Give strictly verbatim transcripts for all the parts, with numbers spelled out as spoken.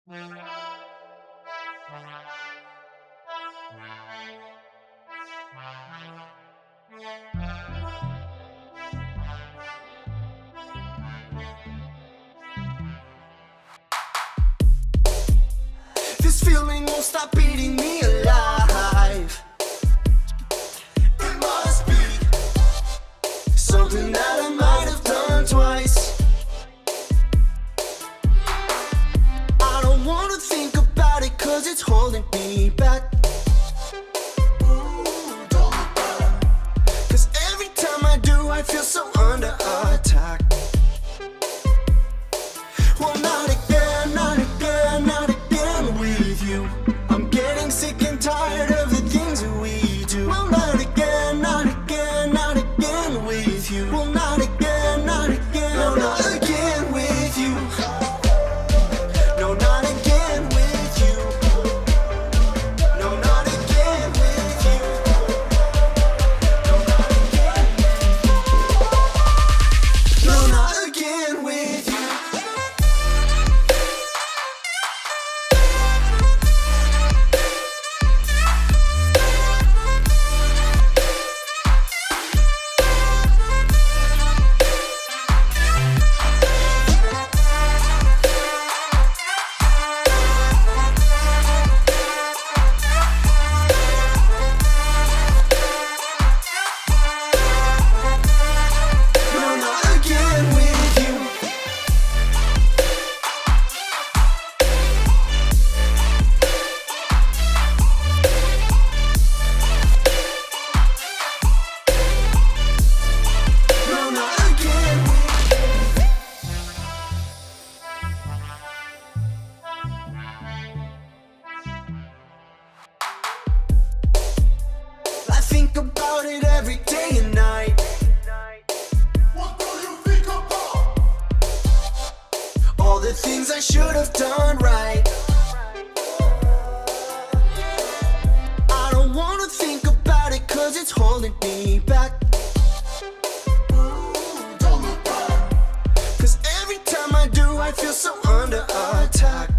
This feeling won't stop eating me alive. It must be something that I might have done twice. I don't wanna think about it, cause it's holding me back. Cause every time I do, I feel so under attack. Well, not again, not again, not again with you. I'm getting sick and tired of the things that we do. Well, not again, not again, not again with you. Well, not again, not again, no, not again with you. No, not again with you. No, not again with you. No, not again. No, not again with you. I think about it every day and night. What do you think about? All the things I should have done right. I don't wanna think about it, cause it's holding me back. Cause every time I do, I feel so under attack.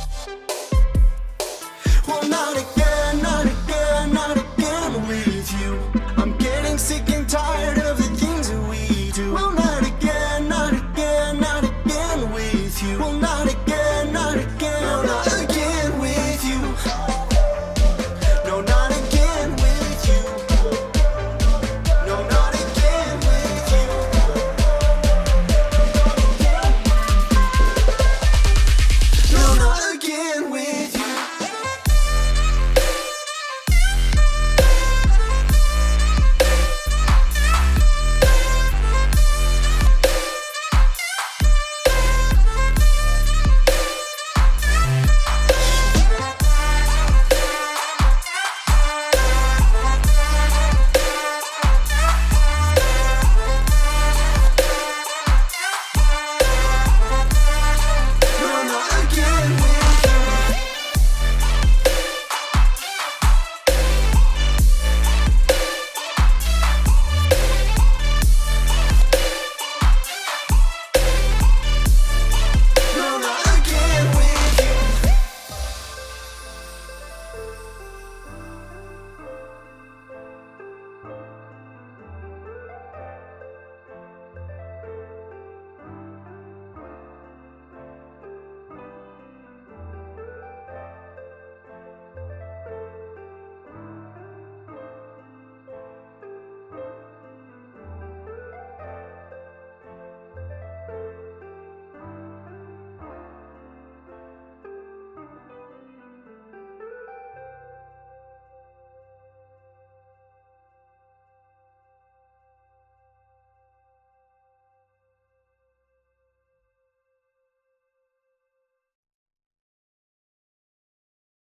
Well, not again, not again, not again with you. I'm getting sick and tired of the things that we do. Well, not again, not again, not again with you. Well, not again, not again, no, not again with you. No, not again with you. No, not again with you. No, not again with you.